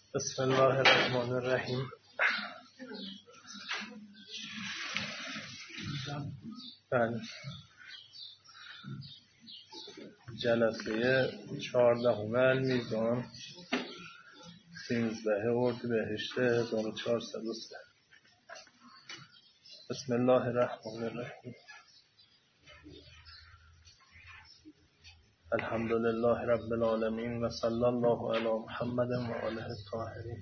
بسم الله الرحمن الرحیم. بله، جلسه 14 المیزان 13 اردیبهشت 1403. بسم الله الرحمن الرحیم. الحمد لله رب العالمین و صلی الله علی محمد و آله الطاهرین.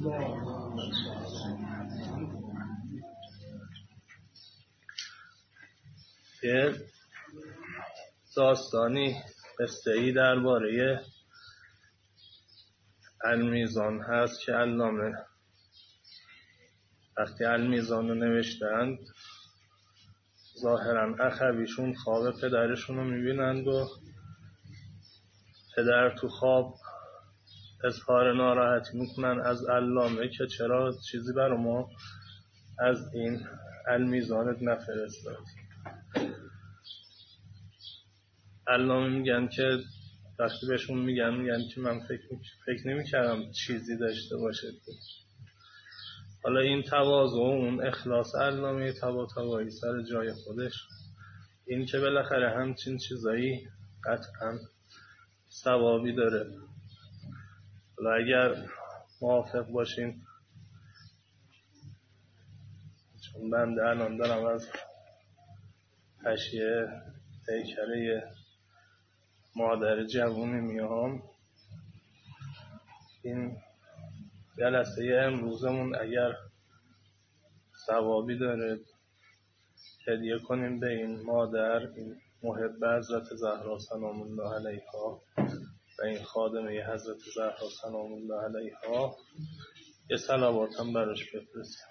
یه داستانی قصه‌ای درباره المیزان هست که علامه وقتی المیزان رو نوشتند ظاهرا اخویشون خواب پدرشون رو میبینند و پدر تو خواب اظهار ناراحتی میکنن از علامه که چرا چیزی برای ما از این المیزانت نفرستاد. علامه میگن که وقتی بهشون میگن که من فکر نمیکردم چیزی داشته باشه. حالا این تواضع و اون اخلاص علامه طباطبایی سر جای خودش، این که بالاخره همچین چیزایی قطعا ثوابی داره. حالا اگر موافق باشین، چون بنده الان دارم از حاشیه پیکره مادر جوونی میام، این جلسه امروزمون اگر ثوابی داره هدیه کنیم به این مادر، این محب حضرت زهرا سلام الله علیها و این خادمه حضرت زهرا سلام الله علیها، یه صلوات هم براش بفرستیم.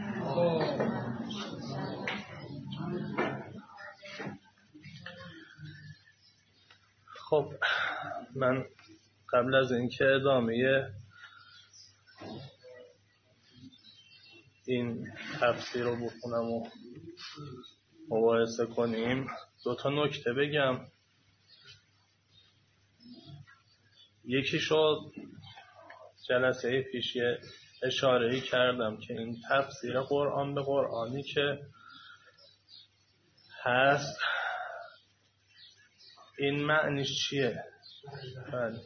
خب من قبل از اینکه ادامه این تفسیر رو بخونم و مباحثه کنیم، 2 نکته بگم. یکی شد جلسه پیش اشاره‌ای کردم که این تفسیر قرآن به قرآنی که هست این معنیش چیه؟ بله،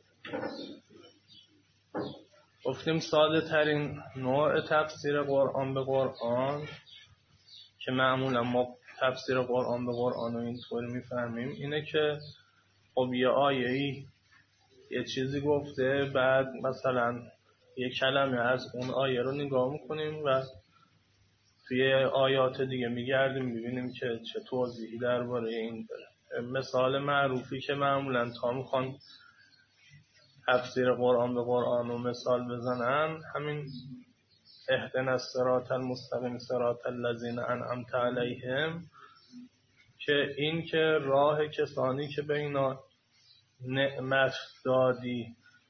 گفتیم ساده ترین نوع تفسیر قرآن به قرآن که معمولا ما تفسیر قرآن به قرآن رو اینطوری میفهمیم اینه که خب یه آیه‌ای یه چیزی گفته، بعد مثلا یه کلمه از اون آیه رو نگاه میکنیم و توی آیات دیگه میگردیم میبینیم که چه توضیحی درباره این داره. مثال معروفی که معمولا تا میخوان تفسیر قرآن به قرآن رو مثال بزنن همین اهدنا الصراط المستقیم صراط الذین انعمت علیهم، که این که راه کسانی که به اینا نعمت دادی.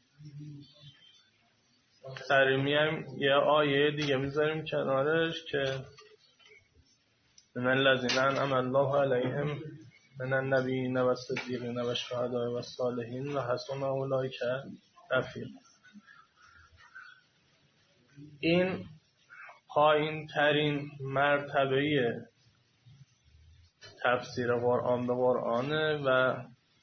سری میایم یه آیه دیگه میذاریم کنارش که من الذین انعم الله علیهم من النبیین و الصدیقین و الشهداء و الصالحین و حسن اولئک رفیقا. این پایین ترین مرتبه تفسیر قرآن به قرآنه و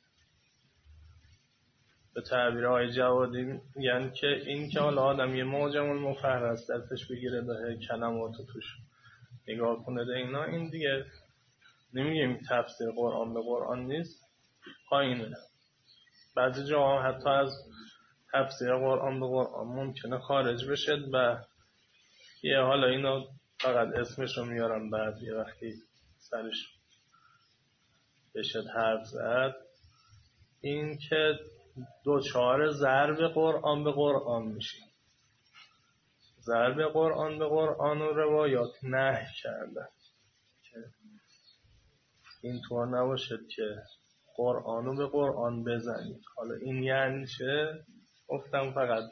به تعبیر آقای جوادی میگن که این که حالا آدم یه معجم المفهرس دستش بگیره به کلمات توش نگاه کنه ده اینا، این دیگه نمیگیم تفسیر قرآن به قرآن نیست، پایینه. بعضی جاها حتی از تفسیر قرآن به قرآن ممکنه خارج بشه و یه حالا اینا فقط اسمش رو میارم بعد یه وقتی سرش بشه حرف زد، این که 2 ضرب قرآن به قرآن میشه. ضرب قرآن به قرآن و روایات نهی کردن که اینطور نباشد که قرآنو به قرآن بزنید. حالا این یعنی چه؟ گفتم فقط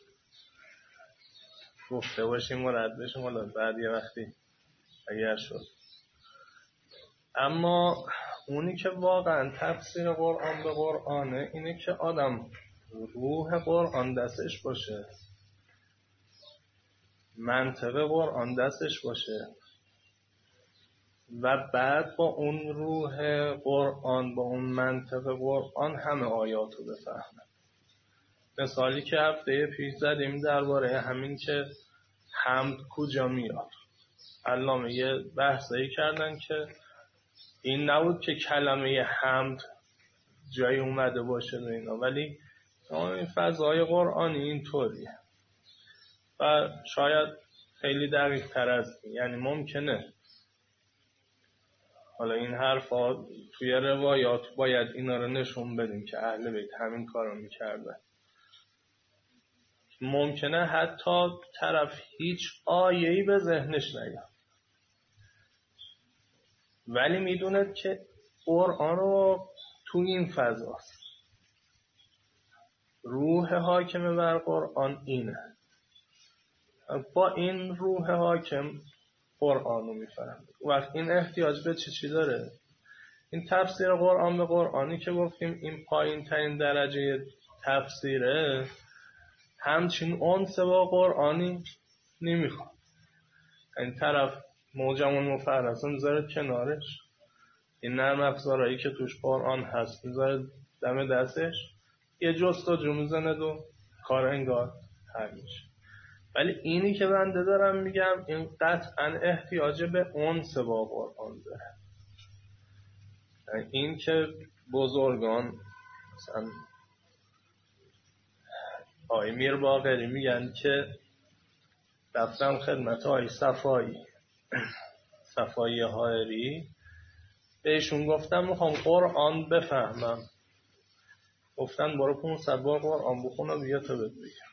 گفته باشیم و رد بشیم، حالا بعد یه وقتی اگر شد. اما اونی که واقعا تفسیر قرآن به قرآنه اینه که آدم روح قرآن دستش باشه منطق قرآن دستش باشه و بعد با اون روح قرآن، با اون منطق قرآن همه آیات رو بفهمه. مثالی که هفته پیش زدیم درباره همین که حمد کجا میاد، علامه یه بحثایی کردن که این نبود که کلمه حمد جایی اومده باشه و اینا، ولی این فضای قرآنی اینطوریه و شاید خیلی دقیق تر از این. یعنی ممکنه حالا این حرفا توی روایات باید اینا رو نشون بدیم که اهل بیت همین کارو میکردن. ممکنه حتی طرف هیچ آیه‌ای به ذهنش نیاد ولی میدونه که قرآن رو تو این فضاست، روح حاکم بر قرآن اینه، با این روح حاکم قرآن رو میفهمه. وقت این احتیاج به چی داره؟ این تفسیر قرآن به قرآنی که گفتیم این پایین ترین درجه تفسیره، همچین انس با قرآنی نمیخواد. این طرف موجمون مفرسه میذاره کنارش، این نرم افزارهایی که توش قرآن هست میذاره دم دستش، یه جستجو میزنه و کار انگار حل میشه. ولی اینی که بنده دارم میگم این قطعا احتیاج به انس با قرآن داره. این که بزرگان مثلا آقای میر باقری میگن که رفتم خدمت آقای صفایی حائری، بهشون گفتم میخوام قرآن بفهمم، گفتن برو 500 بار قرآن بخون و بیا تا بهت بگم.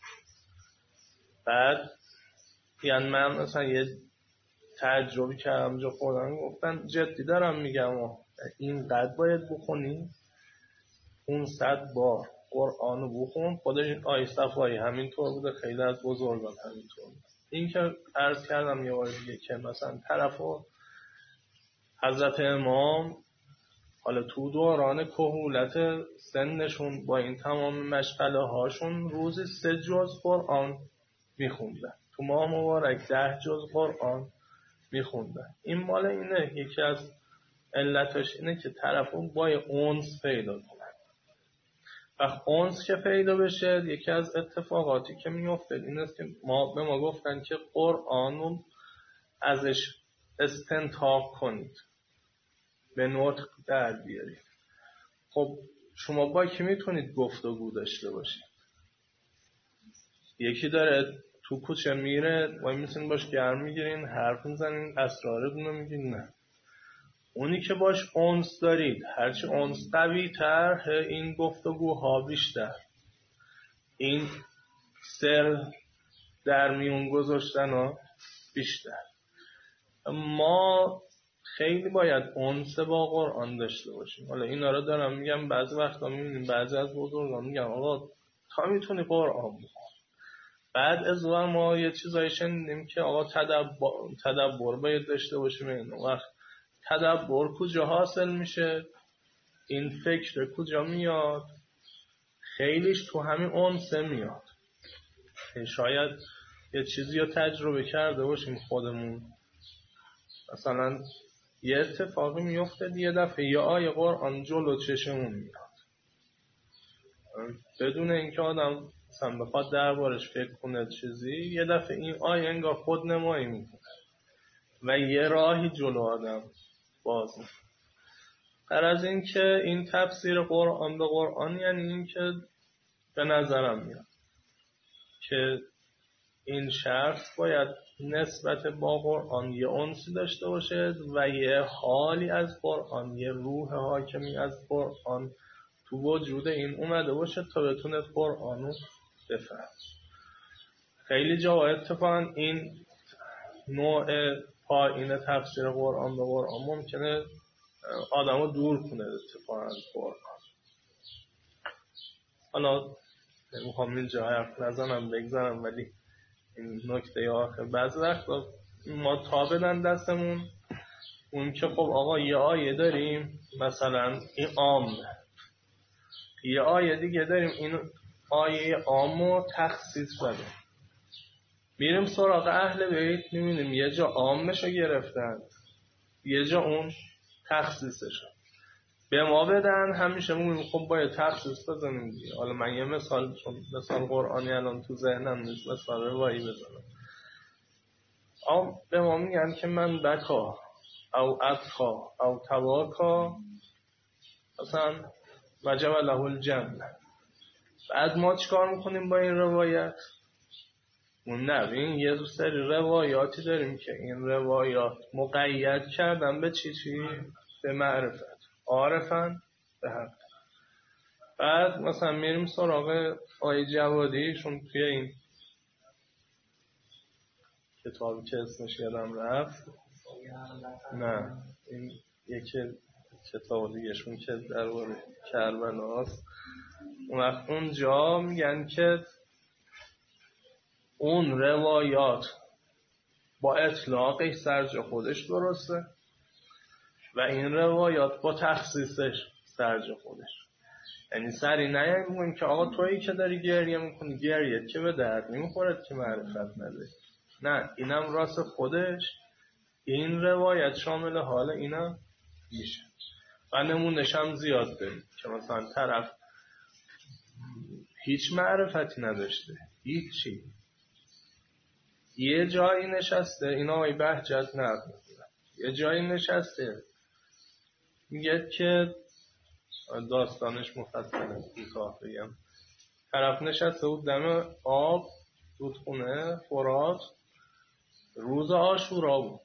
بعد یعنی من مثلا یه تجربه کردم جا خودم، گفتن جدی دارم میگم اینقدر باید بخونی 500 بار قرآنو بخون. خودش آیه صفایی همینطور بوده، خیلی از بزرگان همینطور بوده. این که عرض کردم یه بار دیگه که مثلا طرفو حضرت امام حالا تو دوران کهولت سنشون با این تمام مشغله هاشون روزی 3 جز قرآن میخوندن، تو ماه مبارک 10 جز قرآن میخوندن. این مال اینه، یکی از علتش اینه که طرفون با اونس پیدا کنن. و اونس که پیدا بشه، یکی از اتفاقاتی که میفته این است که به ما گفتن که قرآن ازش استنتاق کنید، به نطق در بیارید. خب شما با کی میتونید گفتگو داشته باشید؟ یکی داره تو کوچه میره و میتونید باش گرم میگیرین، حرف میزنین، اسرارتون رو میگین. نه، اونی که باش انس دارید، هرچی انس قوی تر این گفتگوها بیشتر، این سر در میون گذاشتن ها بیشتر. ما خیلی باید انس با قرآن داشته باشیم. حالا اینا رو دارم میگم، بعضی وقتا میبینیم بعضی از بزرگان میگم آقا تا میتونی قرآن بخون. بعد از اون ما یه چیزایی شنیدیم که آقا تدبر باید داشته باشیم. این وقت تدبر کجا حاصل میشه؟ این فکر کجا میاد؟ خیلیش تو همین انسه میاد. شاید یه چیزی رو تجربه کرده باشیم خودمون، مثلا یه اتفاقی میفته یه دفعه یه آیه قرآن جلو چشمون میاد، بدون اینکه آدم مثلا بخواد دربارش فکر کنه چیزی، یه دفعه این آیه انگار خود نمایی میکنه و یه راهی جلو آدم باز میکنه. در از این که این تفسیر قرآن به قرآن یعنی این که به نظرم میاد که این شخص باید نسبت با قرآن یه انسی داشته باشه و یه حالی از قرآن، یه روح حاکمی از قرآن تو وجود این اومده باشه تا بتونه قرآن رو بفهم. خیلی جا اتفاقا این نوع پایین تفسیر قرآن به قرآن ممکنه آدم رو دور کنه اتفاقا از قرآن. حالا نمیخوام اینجا حرف نزنم بگذارم، ولی این نکته آخر بعضی وقت ما تا بدن دستمون اون که خب آقا یه آیه داریم مثلا این عامه، یه آیه دیگه داریم این آیه عامو تخصیص بده. میریم سراغ اهل بیت، میبینیم یه جا عامشو گرفتن، یه جا اون تخصیصشو به ما بدن. همیشه میگیم خب باید تخصیص بزنیم دیگه. حالا من یه مثال، چون مثال قرآنی الان تو ذهنم نیست، مثال روایی بزنم. به ما میگن که من بکا او اتقا او تواکا مثلا وجب له الجنه. بعد ما چیکار میکنیم با این روایت؟ اون نبین یه سری روایاتی داریم که این روایات مقید کردن به چی؟ به معرفت، عارفن به حق. بعد مثلا میریم سراغ آیه جوادی، چون توی این کتابی که اسمش یادم رفت، نه این یکی کتاب دیگهشون که درباره کربلاست، اون وقت اونجا میگن که اون روایات با اطلاقش سرجا خودش درسته و این روایات با تخصیصش سرجا خودش. یعنی سری نمیگن که آقا تویی که داری گریه میکنی گریه که به درد نمیخورد که معرفت نداری. نه، اینم راست خودش، این روایت شامل حال اینم میشه. و نمونش هم زیاد داریم که مثلا طرف هیچ معرفتی نداشته، هیچی، یه جایی نشسته، این آقای بهجت نقل میکنه، یه جایی نشسته میگه که داستانش مفصله کوتاه بگم، طرف نشسته بود دم آب رودخونه فرات، روز عاشورا بود،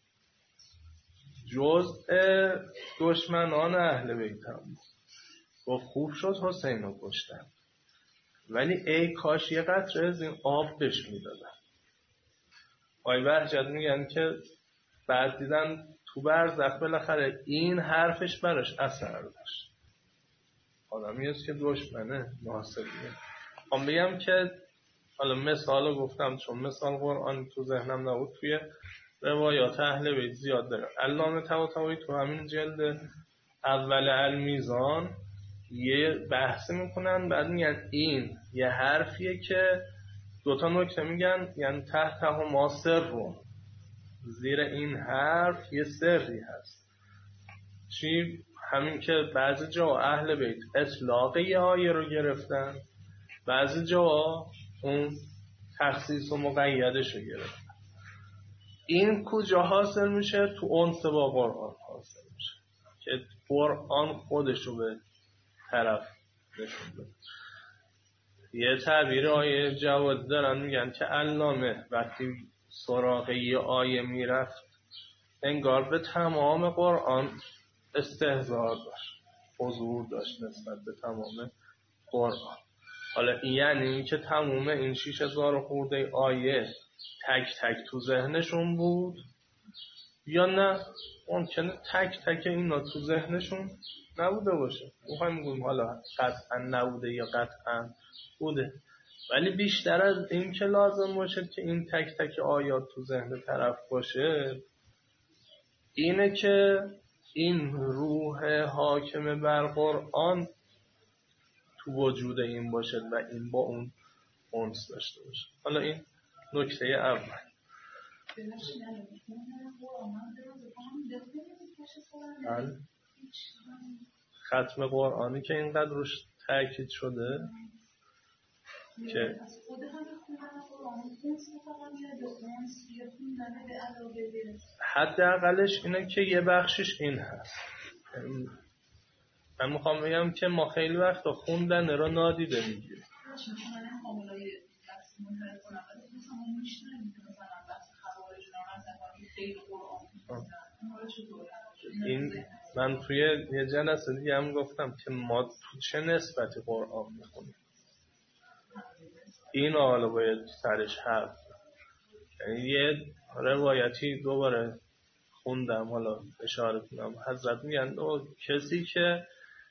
جزء دشمنان اهل بیت هم بود. گفت خوب شد حسین رو کشتن، ولی ای کاش یه قطره از این آب بهش میدادن. آقای بهجت میگن که بعد دیدن تو برزخ بالاخره این حرفش براش اثر داشت. آدمی است که دشمنه ناصریه. هم بگم که حالا مثال گفتم چون مثال قرآن تو ذهنم نبود، توی روایات اهل بیت زیاد داره. علامه طباطبایی تو همین جلد اول المیزان یه بحث میکنن، بعد میگن این یه حرفیه که دوتا نکته میگن، یعنی تحت ما سر رو، زیر این حرف یه سری هست. چی؟ همین که بعضی جا اهل بیت اطلاق یه آیه رو گرفتن، بعضی جا اون تخصیص و مقیدش رو گرفتن. این کجا حاصل میشه؟ تو انس با قرآن حاصل میشه که قرآن خودش رو به طرف نشون بده. یه تعبیر آیه جواد دارن، میگن که علامه وقتی سراغ یه آیه میرفت انگار به تمام قرآن استحضار داشت، حضور داشت نسبت به تمام قرآن. حالا این یعنی این که تمام این 6000 خورده آیه تک تک تو ذهنشون بود، یا نه ممکنه تک تک اینا تو ذهنشون نبوده باشه. میخوایم میگیم حالا قطعا نبوده یا قطعا بوده، ولی بیشتر از این که لازم باشه که این تک تک آیات تو ذهن طرف باشه، اینه که این روح حاکم بر قرآن تو وجود این باشه و این با اون انس داشته باشه. حالا این نکته اول. ختم قرآنی که اینقدر روش تاکید شده که حداقلش اینه که یه بخشش این هست. من میخوام بگم که ما خیلی وقتا خوندن رو نادیده میگیریم. این من توی یه جلسه دیگه هم گفتم که ما تو چه نسبتی قرآن میخونیم. این حالا باید سرش حرف. یعنی یه روایتی دوباره خوندم، حالا اشاره کنم، حضرت میگن کسی که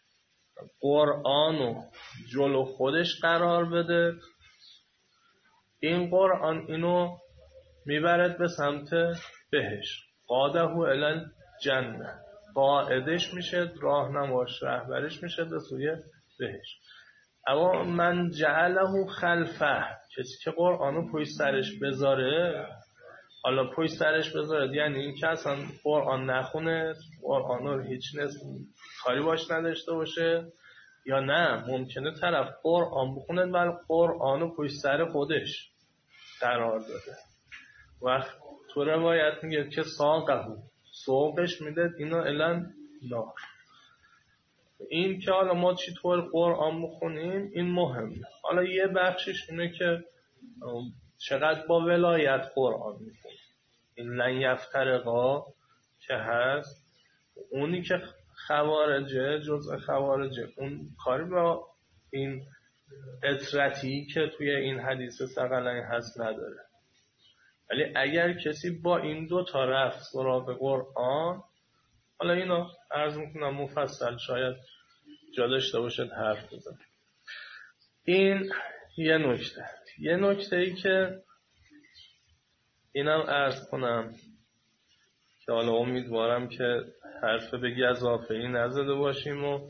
قرآنو جلو خودش قرار بده، این قرآن اینو میبرد به سمت بهشت، قاده الی جنه، قاعدش میشه، راهنماش رهبرش میشه به سوی بهشت. اما من جعله خلفه، کسی که قرآنو پشت سرش بذاره، حالا پشت سرش بذاره یعنی این که اصلا قرآن نخونه، قرآنو هیچ کاری باش نداشته باشه، یا نه ممکنه طرف قرآن بخونه ولی قرآنو پشت سر خودش قرار داده. و تو روایت میگه که سوقش میده اینو الان نار. این که حالا ما چطور قرآن بخونیم این مهمه. حالا یه بخشش اینه که چقدر با ولایت قرآن میخونیم. این لن یفترقا که هست، اونی که خوارجه، جزء خوارجه، اون کاری با این اطرتی که توی این حدیث ثقلین هست نداره. ولی اگر کسی با این دو تا رفت سراغ قرآن، حالا اینو عرض میکنم مفصل شاید جا داشته باشد حرف بزن. این یه نکته ای که اینم عرض کنم که حالا امیدوارم که حرف به گزافه ای نزده باشیم و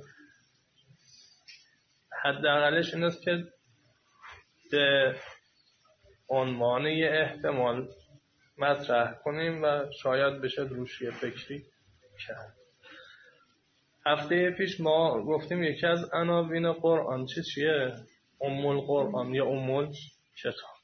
حداقلش این است که به عنوان یه احتمال مطرح کنیم و شاید بشه روش یه فکری کرد. هفته پیش ما گفتیم یکی از عناوین قرآن چیه؟ ام القرآن یا ام الکتاب.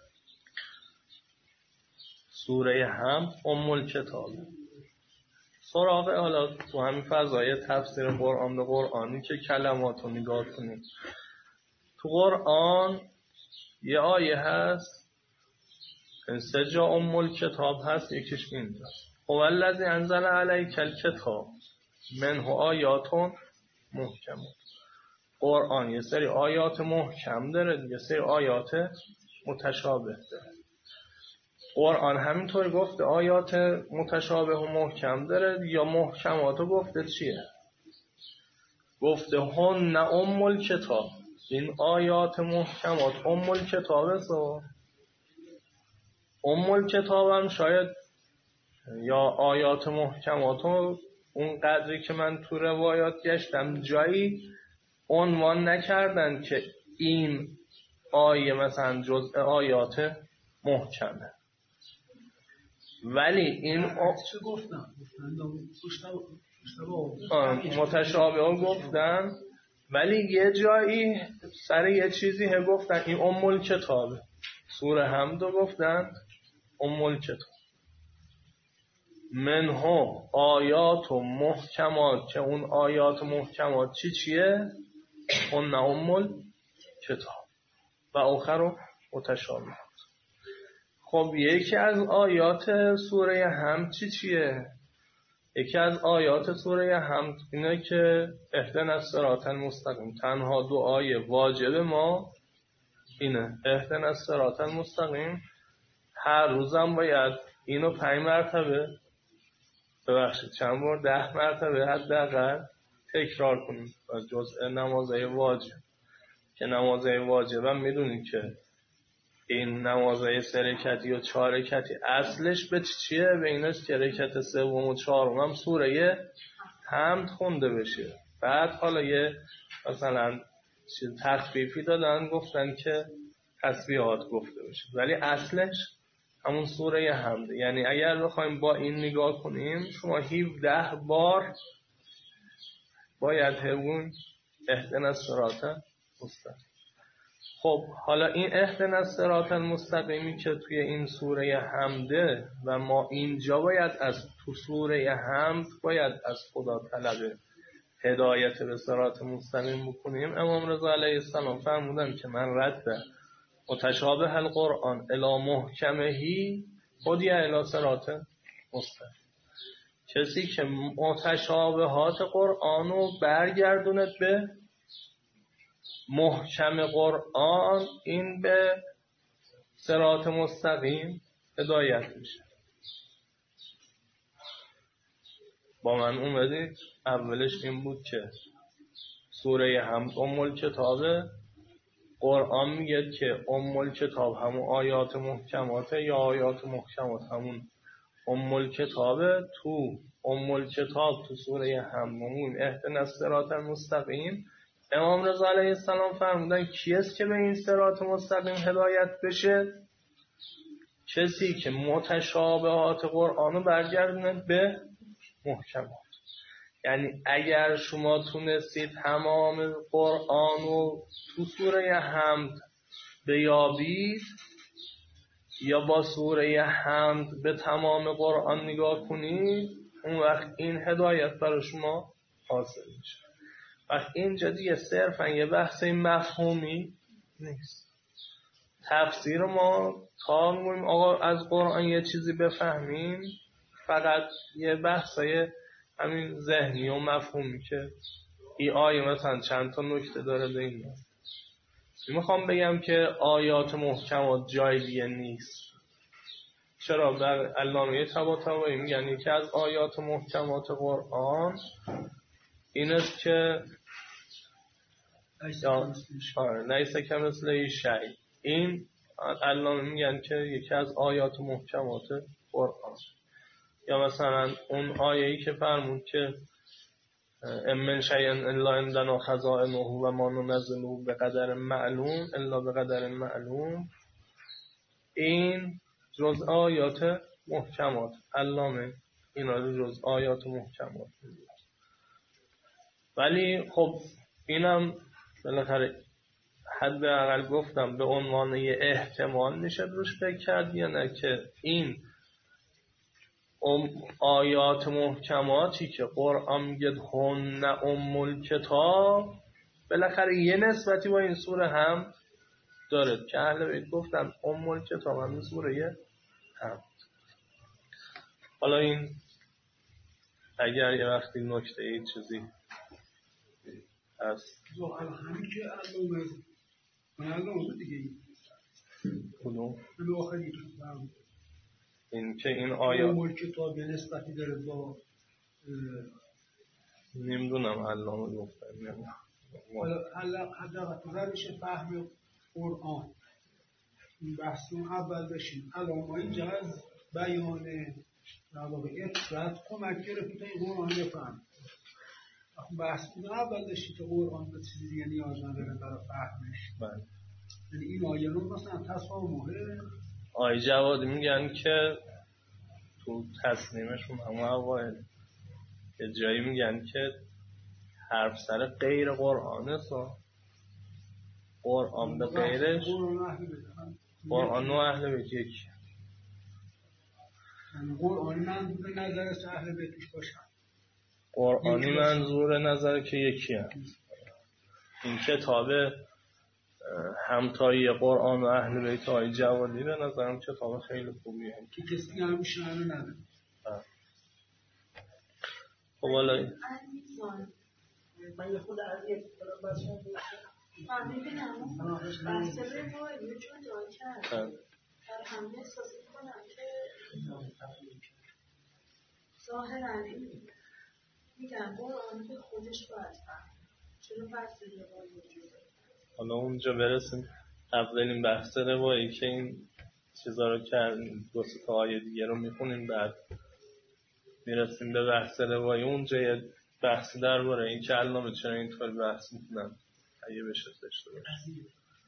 سوره حمد ام الکتاب. سراغ حالا تو همین فضای تفسیر قرآن به قرآنی که کلمات رو نگاه کنیم، تو قرآن یه آیه هست 3 جا ام الکتاب هست، یکیش اینجاست هو الذی انزل علیک الکتاب منه آیات محکمات. قرآن یه سری آیات محکم داره، یه سری آیات متشابه داره. قرآن همینطور گفته آیات متشابه و محکم داره، یا محکماتو گفته چیه؟ گفته هن ام الکتاب. این آیات محکمات ام الکتاب است. ام الکتاب هم شاید یا آیات محکماتو اون قدری که من تو روایات گشتم جایی عنوان نکردن که این آیه مثلا جزء آیات محکمه. ولی این چه گفتن؟ متشابه ها گفتن، ولی یه جایی سر یه چیزی گفتن این ام الکتابه. سوره حمد گفتن ام الکتاب منه آیات و محکمات، که اون آیات محکمات چیه؟ اون ام الکتاب و آخر متشابه. خب یکی از آیات سوره حمد چیه؟ یکی از آیات سوره حمد اینه که اهدنا الصراط المستقیم. تنها دو آیه واجب ما اینه اهدنا الصراط المستقیم. هر روزم باید اینو 5 مرتبه، ببخشید چند بار، 10 مرتبه حداقل تکرار کنیم از جزء نمازهای واجب. که نمازهای واجب هم میدونید که این نمازهای 3 رکعتی و 4 رکعتی اصلش به چیه؟ به این است که رکعت 3 و 4 هم سوره حمد خونده بشه. بعد حالا یه مثلا تخفیفی دادن گفتن که تسبیحات گفته بشه، ولی اصلش همون سوره حمد. یعنی اگر بخوایم با این نگاه کنیم شما 17 بار باید همون اهدنا الصراط المستقیم. خب حالا این اهدنا الصراط المستقیمی که توی این سوره حمده و ما اینجا باید از تو سوره حمد باید از خدا طلب هدایت به صراط مستقیم بکنیم. امام رضا علیه السلام فرمودن که من رد متشابه القرآن الی محکمهی هدی الی صراط مستقیم. کسی که متشابهات قرآنو برگردوند به محکم قرآن، این به صراط مستقیم هدایت میشه. با من اومدید اولش این بود که سوره حمد ام الکتابه. قرآن میگه که ام الکتاب همون آیات محکماته، یا آیات محکمات همون ام الکتابه. تو ام الکتاب تو سوره حمد اهدنا الصراط المستقیم امام رضا علیه السلام فرمودن کیست که به این صراط مستقیم هدایت بشه؟ کسی که متشابهات قرآن رو برگردونه به محکمات. یعنی اگر شما تونستید تمام قرآن رو تو سوره حمد بیابید یا با سوره حمد به تمام قرآن نگاه کنید، اون وقت این هدایت برای شما حاصل میشه. وقت اینجا دیگه صرفا یه بحث مفهومی نیست. تفسیر ما تا میگیم آقا از قرآن یه چیزی بفهمیم، فقط یه بحثای همین ذهنی و مفهومی که این آیه مثلا چند تا نکته داره به این است. میخوام بگم که آیات محکمات جای دیگه نیست. چرا؟ در علامه طباطبایی میگن یکی از آیات محکمات قرآن این است که لیس کمثله شیء. این علامه میگن که یکی از آیات محکمات قرآن. یا مثلا اون آیه‌ای که فرمود که ام من شیء الا عندنا خزائنه و ما ننزله بقدر معلوم الا بقدر معلوم، این جز آیات محکمات. علامه اینا رو جز آیات محکمات میگه. ولی خب اینم بالاخره حداقل گفتم به عنوان یه احتمال میشه روش فکر کرد یا نه که این آیات محکماتی که قرآن میگه هن ام الکتاب بالاخره یه نسبتی با این سوره هم داره که اهل بیت گفتن ام الکتاب هم سوره هم. حالا این اگر یه وقتی نکته ای چیزی هست همین که علامه دیگه کدوم؟ آخری این که این آیات ام الکتاب نسبتی داره با نمیدونم علامه گفتن حالا روش فهم قرآن این بحثون اول بشیم. علامه اینجا از بیان در واقع افراد کمک گرفت تا این قرآن بفهم. بحثون اول بشیم که قرآن به چیزی دیگه نیاز نداره برای فهمش. یعنی این آیه رو مثلا تسامحه آیه جوادی میگن که تو تصمیمشون همه اوائل یه جایی میگن که حرف سر غیر قرآنه قرآن به غیرش قرآن و اهل بیت یکی. قرآنی منظور نظرش اهل بیتش باشن. قرآنی منظور نظر که یکی هم. این کتاب همتایی قرآن و اهل بیت های جوادی به نظرم کتاب خیلی خوبی هم که کسی هم شنه نداره. خب حالا من یه خود از یک بسیار من میبینم بحثه روی یه چون جای کرد در همه احساس کنم که ظاهرا میگن قرآن به خودش باید فهم چرا بحث روایی وجود داره. حالا اونجا برسیم اولین بحث روایی که این چیزا رو کردیم 2 تا آیه دیگه رو میخونیم بعد میرسیم به بحث روایی. اونجا یه بحثی درباره این که علامه چرا اینطور بحث میکنن اگه بشه داشته باشه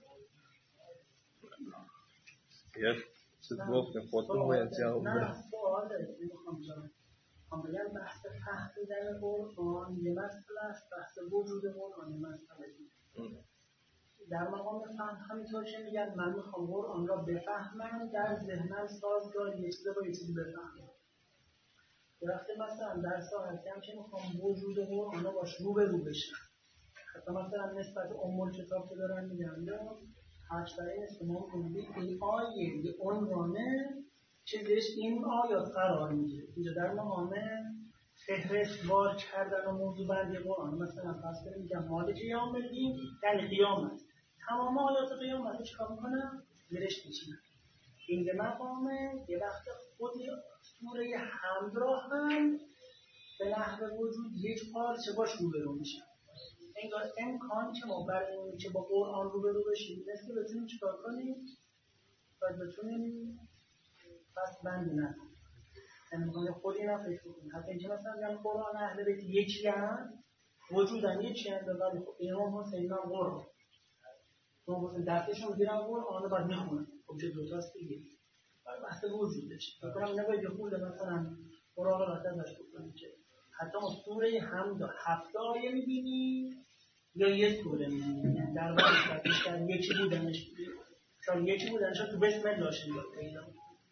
یه چیز گفتیم خودتون باید جواب بده. نه سوال میخوام بگم بحث فهمیدن قرآن یه مسئله است، بحث وجود قرآن یه مسئله دیگه. در مقام فهم همینطور که میگن من میخوام قرآن را بفهمم در ذهنم سازگار یه چیزی با یه چیزی بفهمم. وقتی مثلا در ساعتی هم که میخوام وجود قرآن را باش رو به رو بشم، حتی مثلا نسبت ام کتاب که دارن میگن حرف برای این است که ما میگیم این آیه یه عنوانه چیزش این آیات قرار میگیره. اینجا در مقام فهرستوار کردن و موضوع بندی قرآن مثلا پس کنیم میگم مال قیام بگیم یعنی قیامت تمام آیات قیامت چکار میکنم؟ نرشت میشینم. این به مقام یه وقت خودی سوره حمد را هم به نحو وجود یک پارچه باش روبرو میشم. انگار امکان که ما برای این که با قرآن روبرو بشیم مثل بتونیم چکار کنیم؟ باید بتونیم پس بندی نکنیم. یعنی میخوام خودی نفکر کنیم. حتی اینکه مثلا قرآن اهل بیت یکی هم وجودن یه چند ولی خب امام حسین هم قرآن امام حسین دستشون گیرن قرآن بعد میخونن خب چه دوتاست دیگه بحث وجودش بکنم نباید خود مثلا قرآن رو ازش بکنیم که حتی ما سوره حمد 7 آیه میبینیم یا یه سوره میبینیم یعنی در واقع بیشتر یکی بودنش چون یکی بودنش تو بسم الله شده پیدا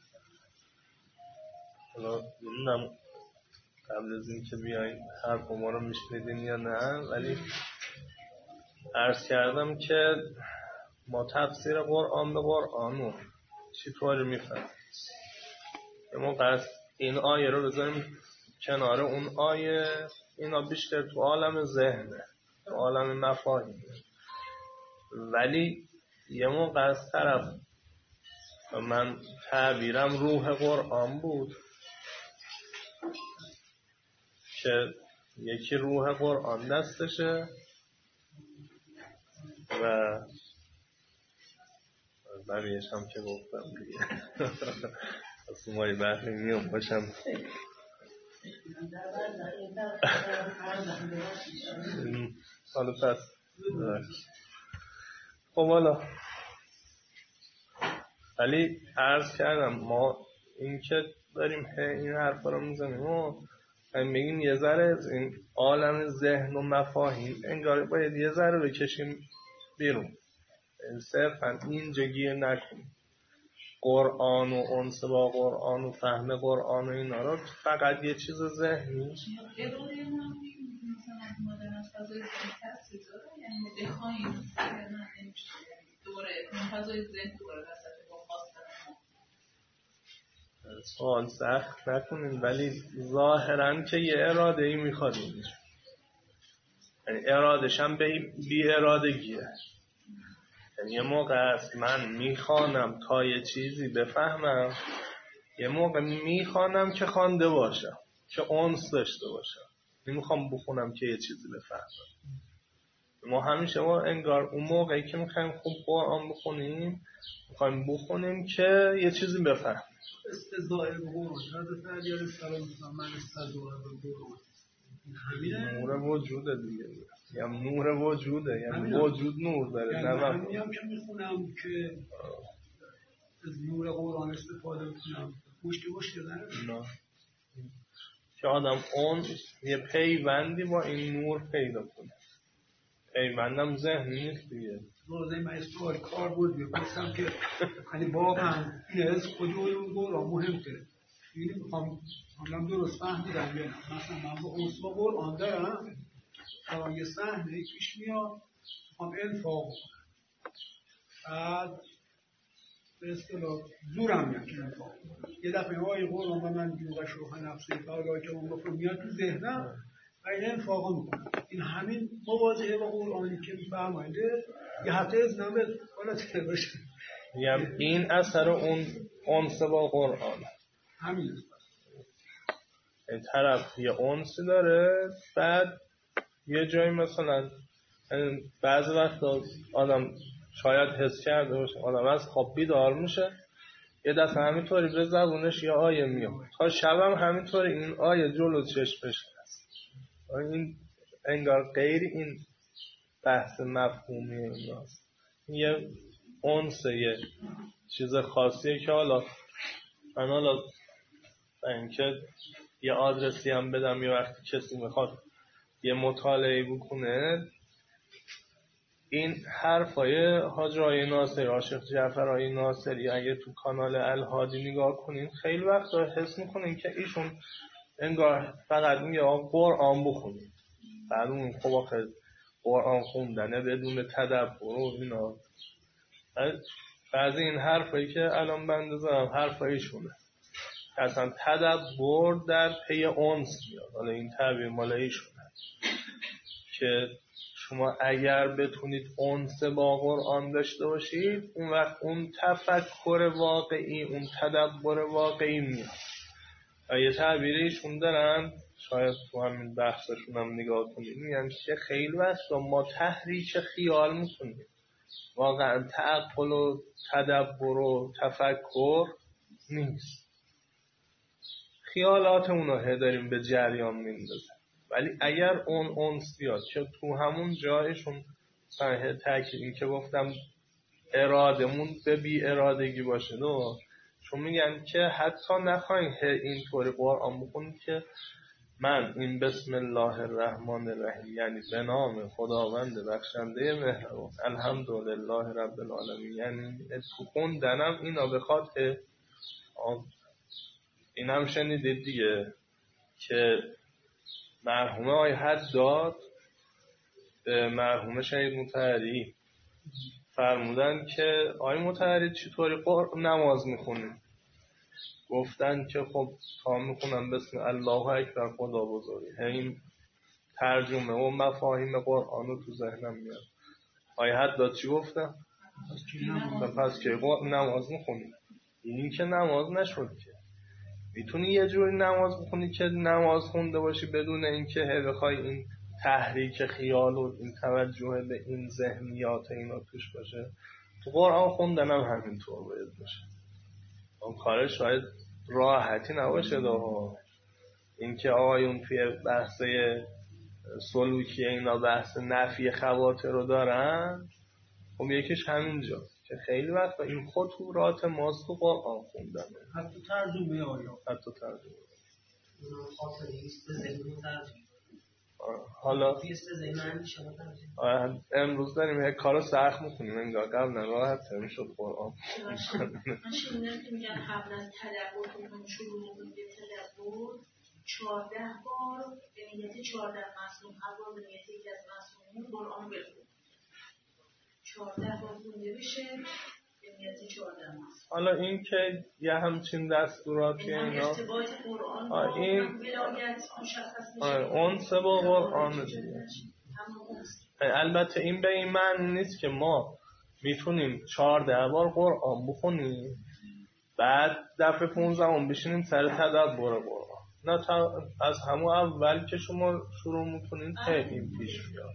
حالا نمیدونم قبل از این که بیاین حرف ما رو میشنیدین یا نه، ولی عرض کردم که ما تفسیر قرآن به قرآن رو چطور میفهمیم. یه موقع از این آیه رو بذاریم کنار اون آیه، اینا بیشتر تو عالم ذهنه، تو عالم مفاهیمه، ولی یه موقع از طرف من تعبیرم روح قرآن بود که یکی روح قرآن دستشه و بقیهش هم که گفتم دیگه از مایی بحری میام باشم. حالا پس خب حالا ولی عرض کردم ما این که داریم این حرفا رو میزنیم و میگیم یه ذره از این عالم ذهن و مفاهیم انگار باید یه ذره بکشیم بیرون، صرفا اینجا گیر نکنیم. قرآن و انس با قرآن و فهم قرآن و اینا رو فقط یه چیز ذهنی سوال سخت نکنیم، ولی ظاهرا که یه اراده ای میخواد اینجا، یعنی ارادش هم بی ارادگیه. یعنی یه موقع است من میخوانم تا یه چیزی بفهمم، یه موقع میخوانم که خوانده باشم، که انس داشته باشم، نمیخوام بخونم که یه چیزی بفهمم. ما همیشه انگار اون موقعی که میخوایم خوب قرآن بخونیم میخوایم بخونیم که یه چیزی بفهمیم. استضاء به قرآن حضرت علی علیه السلام من استضاء به قرآن نور وجوده دیگه، یعنی نور وجوده، یعنی وجود نور داره. یعنی همین هم که میخونم که از نور قرآن استفاده بکنم مشکل نداره که آدم اون یه پیوندی با این نور پیدا کنه. پیوندم ذهنی نیست دیگه. روزه من سوال کار بود میگفتم که یعنی واقعا این از خودوی اون قرآن مهمتره. یعنی میخوام درست فهمیدم بیانم مثلا من با اصلا قرآن دارم تا یه صحنه پیش میاد میخوام انفاق کنم، بعد به اصطلاح زورم میاد که انفاق کنم. یه دفعه های قرآن و من جوغش رو نفسی تعالی که اون گفتم میاد تو ذهنم و این انفاق میکنم. این همین مواجهه با قرآنی که میفرمایده یه هفته از نمه حالا تره باشه، یعنی این اثر اون انس با قرآن همین این طرف یه انسی داره. بعد یه جایی مثلا بعضی وقت آدم شاید حس کرده باشه، آدم از خواب بیدار میشه یه دفعه همینطوری به زبونش یه آیه میاد، تا شبم همینطوری این آیه جلو چشمش هست. این انگار غیر این بحث مفهومی ایناست، یه انسه، یه چیز خاصیه که حالا من حالا اینکه یه آدرسی هم بدم یه وقتی کسی میخواد یه مطالعه بکنه، این حرفای حاج آقای ناصری، عاشق جعفر آقای ناصری، اگه تو کانال الهادی نگاه کنین خیلی وقتا حس میکنین که ایشون انگار فقط میگه قرآن بخونید، بعد اون خب آخه قرآن خوندنه بدون تدبر و اینا. بعضی این حرفایی که الان بنده زدم حرفایشونه، اصلا تدبر در پی انس میاد. حالا این تعبیر مال ایشونه که شما اگر بتونید انس با قرآن داشته باشید، اون وقت اون تفکر واقعی، اون تدبر واقعی میاد. و یه تعبیریشون دارن، شاید تو همین بحثشون هم نگاه کنید، میگن که خیلی وقتا ما تحریک خیال میکنیم، واقعا تعقل و تدبر و تفکر نیست. خیالات اونو داریم به جریان میندازن. ولی اگر اون اونس بیاد که تو همون جایشون صحیح تاکید این که گفتم ارادمون به بی ارادگی باشه چون میگن که حتی نخواین اینطوری قرآن بخونید که من این بسم الله الرحمن الرحیم یعنی به نام خداوند بخشنده مهربان الحمدلله رب العالمین، یعنی تو خوندنم اینا بخواد این هم شنیدید دیگه که مرحومه آقای حداد به مرحومه شهید مطهری فرمودن که آقای مطهری چطوری نماز میخونیم؟ گفتن که خب تا میخونم بسم الله اکبر خدا بزرگه. این ترجمه و مفاهیم قرآن رو تو ذهنم میاد. آقای حداد چی گفتن؟ پس که نماز میخونیم. این که نماز نشد که میتونی یه جوری نماز بخونی که نماز خونده باشی بدون اینکه بخوای این تحریک خیال و این توجه به این ذهنیات اینا توش باشه. تو قرآن خوندن هم همینطور باید باشه. اون کارش شاید راحتی نباشه این که آقایون توی بحث سلوکی اینا بحث نفی خواطر رو دارن، خب یکیش همینجا که خیلی وقت این خطورات ماست تو قرآن خوندن حتی ترجمه آیا حتی ترجمه خاطریست به ذهن ترجمه حالا امروز داریم یک کارو سخت میکنیم انگار قبل راحت میشد قرآن. من شنیدم که میگن قبل از تدبر کنم شروع کنیم به تدبر 14 بار به نیت 14 مصنوم هر بار به نیت یکی از مصنومون قرآن بخونیم 14 بار خونده بشه به نیت 14 مصنوم. حالا این که یه همچین دستوراتی اینا ارتباط قرآن با این ولایت مشخص میشه اون سه با قرآن دیگه. البته این به این معنی نیست که ما میتونیم 14 بار قرآن بخونیم بعد دفعه 15 بشینیم سر تدبر قرآن. نه از همون اول که شما شروع میکنید این پیش بیاد.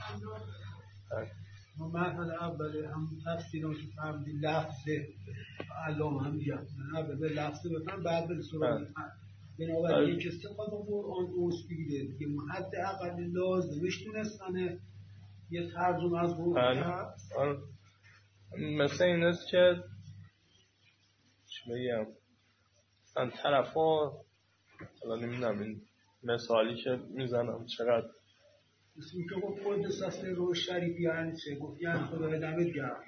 ما مرحله اول هم تفسیرم که فهمیدی لفظه علام هم بیاد نه به لفظه بفهم بعد به سراغ بنابراین یک استفاده قرآن اوست بگیده که حد اقل لازمش دونستنه یه ترجمه از قرآن هست. مثل این است که چی بگم مثلا طرف ها حالا نمیدونم این مثالی که میزنم چقدر اسمی که گفت قدس اصل روش شریف یعنی چه؟ گفت یعنی خدای دمت گرم.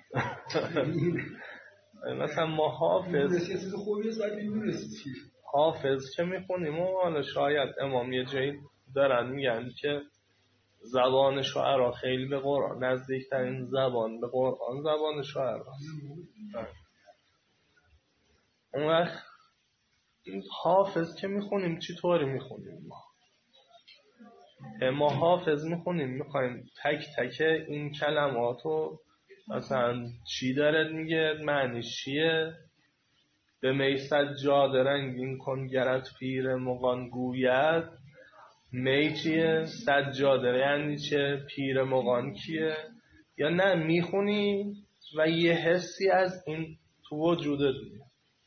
مثلا ما حافظ یه چیز خوبی است ولی میدونستی چی؟ حافظ که میخونیم و حالا شاید امام یه جایی دارن میگن که زبان شعرا خیلی به قرآن نزدیکترین زبان به قرآن زبان شعرا. اون وقت این حافظ که میخونیم چی طوری میخونیم ما حافظ میخونیم میخوایم تک تک این کلماتو مثلا چی داره میگه معنیش چیه به می سجاده رنگین کن گرت پیر مغان گوید می چیه سجاده یعنی چه پیر مغان کیه یا نه میخونی و یه حسی از این تو وجودت میاد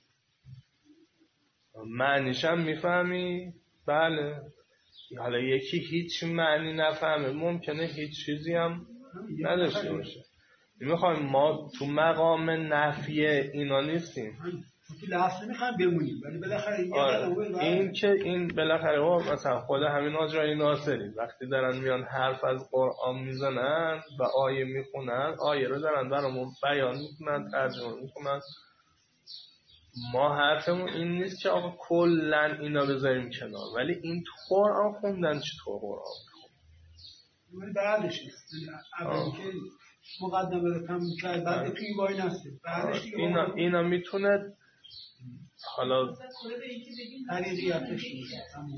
معنیش هم میفهمی. بله حالا یکی هیچ معنی نفهمه ممکنه هیچ چیزی هم نداشته باشه. میخوایم ما تو مقام نفی اینا نیستیم تو لحظه میخوایم بمونیم ولی بالاخره این که این بالاخره مثلا خود همین آجای ناصری وقتی دارن میان حرف از قرآن میزنن و آیه میخونن آیه رو دارن برامون بیان میکنن ترجمه میکنن. ما حرفمون این نیست که آقا کلن اینا بذاریم کنار ولی این تو قرآن خوندن چطور قرآن ولی بعدش نیست اولی که مقدمه رو کم کرد بعد توی وای نسته بعدش اینا میتونه حالا طریقیتش نیست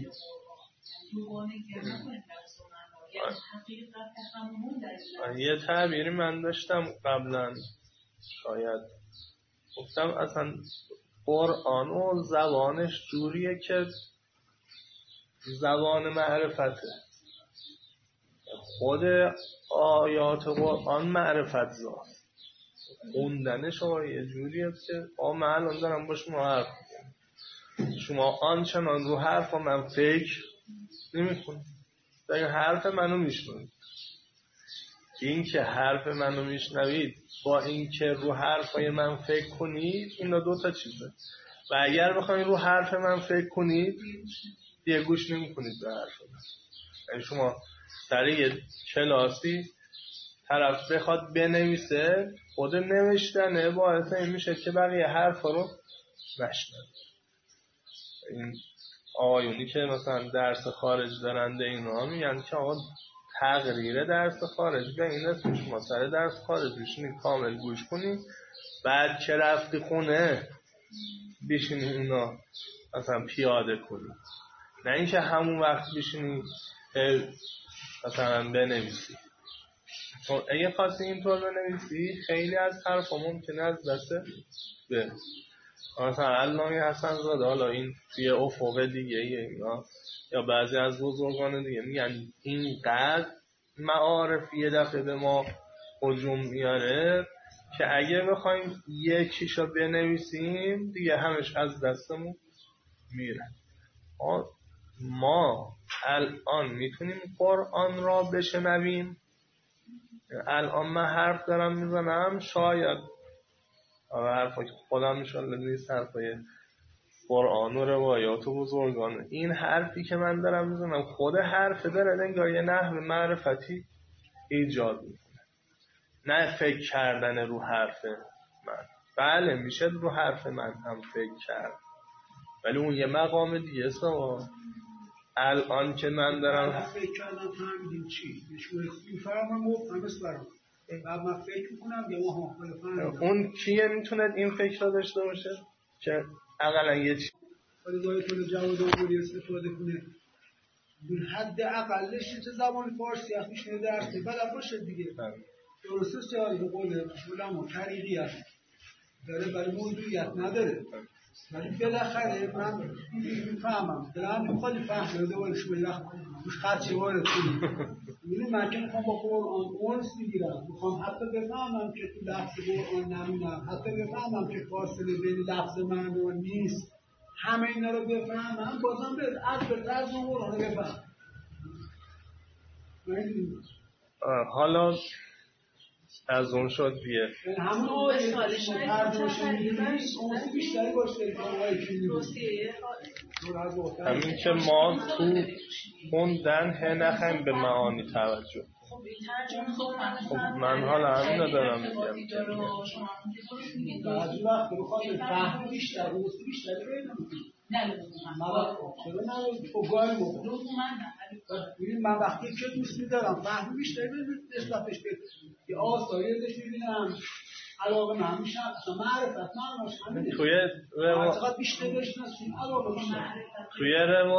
یه تعبیری من داشتم قبلا شاید گفتم اصلا قرآن و زبانش جوریه که زبان معرفته خود آیات قرآن معرفت زاست خوندنش یه جوریه که من الان دارم با شما حرف شما آنچنان رو حرف من فکر نمی کنید دارین حرف منو میشنوید. این که حرف منو میشنوید با این که رو حرفای من فکر کنید، اینا دو تا چیزه. و اگر بخواید رو حرف من فکر کنید دیگه گوش نمی‌کنید به حرف من. یعنی شما در یه کلاسی طرف بخواد بنویسه، خود نوشتنه باعث این میشه که بقیه حرفا رو نشنوه. این آقایونی که مثلا درس خارج دارنده اینا میگن که آقا تقریر درس خارج به این است شما سر درس خارج بشینید کامل گوش کنید، بعد که رفتی خونه بشینید اینا مثلا پیاده کنید، نه اینکه همون وقت بشینید مثلا بنویسی. چون اگه خواستی اینطور بنویسی خیلی از حرفا ممکنه از دست بره. مثلا علامه حسن زاده حالا این توی افق دیگه اینا یا بعضی از بزرگان دیگه میگن اینقدر معارف یه دفعه به ما هجوم میاره که اگه بخوایم یکیشو بنویسیم دیگه همش از دستمون میره. ما الان میتونیم قرآن را بشنویم. الان من حرف دارم میزنم، شاید حرفا که خودم انشالله نیست، حرفای قرآن و روایات و بزرگان، این حرفی که من دارم میزنم خود حرف داره انگار یه نحو معرفتی ایجاد میکنه، نه فکر کردن رو حرف من. بله میشه رو حرف من هم فکر کرد، ولی اون یه مقام دیگه است. الان که من دارم فکر کردم فهمیدیم چی میفرمم مفهمست برام بعد من فکر میکنم یا اون کیه میتونه این فکر را داشته باشه که اقلا یه چی ولی باید کنه جواد آموری استفاده کنه در حد اقلش چه زبان فارسی هست میشنه درس بلد باشه دیگه. درسته سیاری به قول علما طریقی هست داره برای موضوعیت نداره، ولی بالاخره من میفهمم دلم میخواد فهم دوباره شو یه وقت روش خدشه وارد کنیم. میدونی من که میخوام با قرآن اونس میگیرم، میخوام حتی بفهمم که تو لفظ قرآن نمونم، حتی بفهمم که فاصله بین لفظ من و نیست، همه اینا رو بفهمم بازم به از قرآن رو بفهم. حالا از اون شد بیه همون آیه ترجمه‌اش می‌دونید اون بیشتری باشه که آیه که همین که ما تو خوندن نخواهیم به معانی توجه. خب من حالا همین رو دارم میگم بعضی وقت بخواهیم فهم بیشتر روستی بیشتری بینم چرا نه تو گاهی مبود من وقتی که دوست میدارم فهم بیشتری نسبتش به یه آسایشش میبینم علاقه من میشم اصلا معرفت معناش همینه توی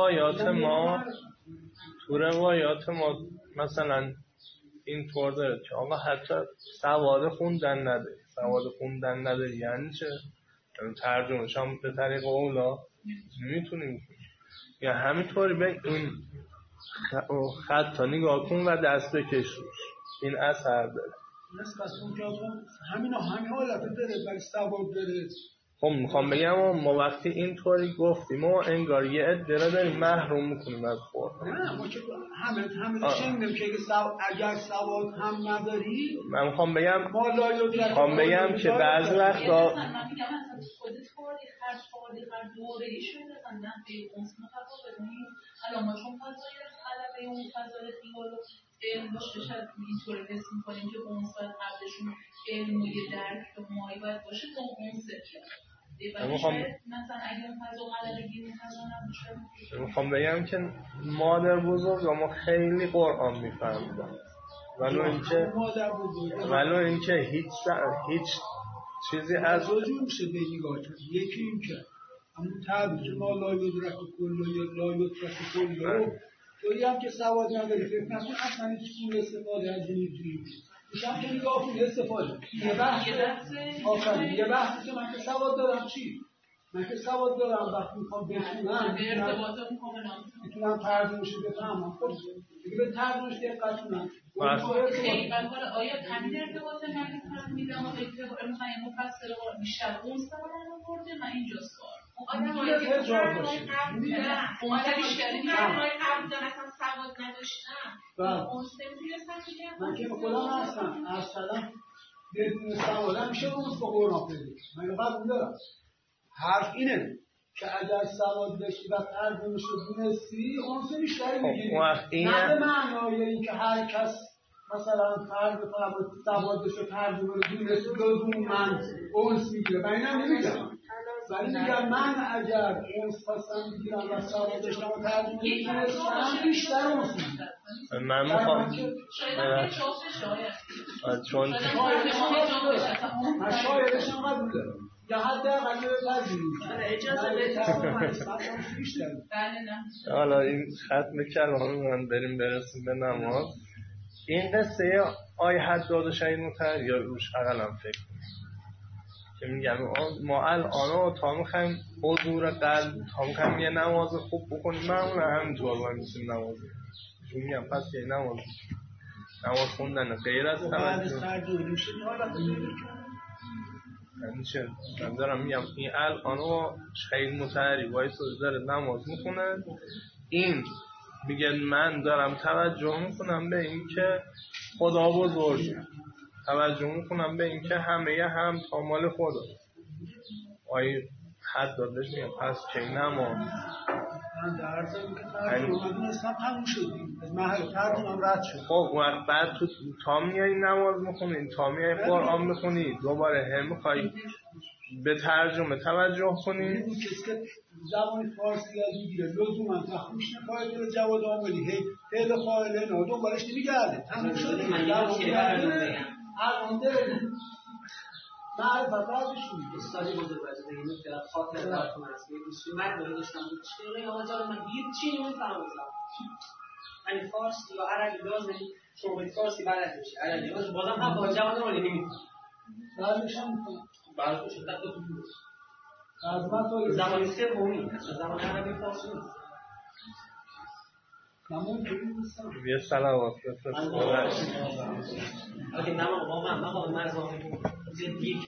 روایات ما مثلا این طور داره که آقا حتی سواد خوندن نداری یعنی چه؟ ترجمه‌ش هم به طریق اولا نمیتونیم یا همینطوری به این خطا نگاه کن و دست بکش روش، این اثر داره. نسبت اونجا همین حالت داره ولی سواد داره. خب میخوام بگم ما وقتی اینطوری گفتیم ما انگار یه عده داریم محروم میکنیم از قرآن. نه ما که همه شنیدیم که اگر سواد هم نداری من میخوام بگم که بعضی وقتا خودت هر دوره‌ای شده مثلا به اون متفاوت نیست. الان ما چون فضای طلبه اون فضای خیال و علم باشه شاید اینطوری حس می‌کنیم که اون ساعت قبلشون علم و یه درک و مایی باید باشه تا اون سفیه. مثلا اگه اون فضا قلبگی فضا نباشه. میخوام بگم که مادر بزرگ ما خیلی قرآن میفهمیدن ولو اینکه هیچ چیزی از وجود میشه به نگاه کرد. یکی این که همون تعبیر که ما لا یدرک کل یا لا یدرک کل تویی هم که سواد نداری فکر نکن اصلا هیچ گونه استفاده از این اینجوری میشم که نگاه کن استفاده یه بحثی که من که سواد دارم چی؟ من که سواد دارم وقتی میخوام بخونم میتونم ترجمه‌اش بفهمم. خب دیگه به ترجمه‌اش دقت کنم. آیا همین ارتباط من می‌دونم میدم و مفسر بیشتر اون سوال رو برده من اینجا سوال آدمایی که جواب باشه اومدنش کردیم آدمایی قبل دانستن سواد نداشتن اون سمتی هستن میگن من که به خودم هستم اصلا بدون سواد میشه اون با قرآن پیدا من قبول دارم حرف اینه که اگر سواد داشتی و ترجمه‌اش رو دونستی اون بیشتری میگیری نه به معنای این که هر کس مثلا فرض کنم سوادش رو ترجمه رو دونستی بدون من اونس میگیره من اینم نمیگم ولی میگم من اگر اونس خواستم بگیرم و سواد داشتم و ترجمه دونستم بیشتر اونس میگیرم من میخوام چون من شایدش هم قبول دارم یا حتی اقل اجازه بدید حالا این ختم کلام من برسیم به نماز این قصه آی حداد و شهید مطهر یا روش اقلم فکر که میگم ما الان تا میخوایم حضور قلب تا میخوایم یه نماز خوب بکنیم معمولا همینطور باید میسیم نماز میگم پس که نماز خوندن غیر از من دارم میگم این الان شهید مطهری وایسا داره نماز میخونه این میگه من دارم توجه میکنم به این که خدا بزرگه توجه میکنم به این که همه هم تا مال خدا آی حد دادش میگم پس که نماز من در عرضم که ترجمه اسلام تموم شدیم از محل ترجمه رد شد خب بعد تو تا میای نماز میخونی تا میای قرآن میخونی دوباره هم میخوای به ترجمه توجه کنی اون کسی که زبان فارسی یاد میگیره لزوما تخمیش نکاید رو جواد آمدی هی فعل فاعل نه دنبالش نمیگرده تموم شده من یه الان داره معرفت ازشون استادی بزرگ باید دیگه نکته خاطر براتون هست یه مرد رو داشتم بود چه آقا جان من هیچ نمیفهمم یعنی فارسی یا عربی لازم شما به فارسی بلد بشی عربی بازم هم با جوان رو نمیفهمم بعدش هم میکنم بعدش شده تو از زبان سومی اصلا زبان عربی فارسی نیست یه صلوات بفرست اگه نمام با من زدی